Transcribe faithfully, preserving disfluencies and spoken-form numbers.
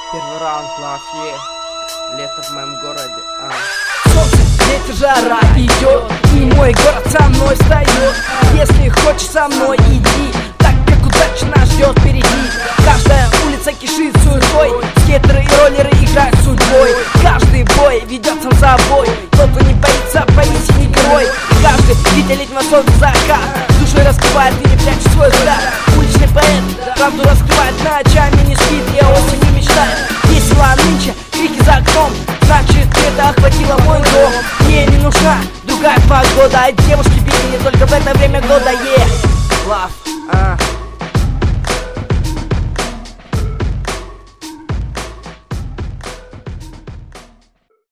Первый раунд, love, yeah. Лето в моем городе, а. Солнце, ветер, жара идет, и мой город со мной встает. Если хочешь со мной, иди, так как удача нас ждет впереди. Каждая улица кишит суетой, скейтеры и роллеры играют судьбой. Каждый бой ведет сам собой, тот, кто не боится, поистине герой. И каждый, видя летнего солнца закат, душой раскрывает и не прячет свой взгляд. Уличный поэт правду раскрывает, ночами не спит и о осени мечтает. Весело нынче, крики за окном, значит это охватило мой дом. Мне не нужна другая погода, а девушки били не только в это время года, yeah. Love, а.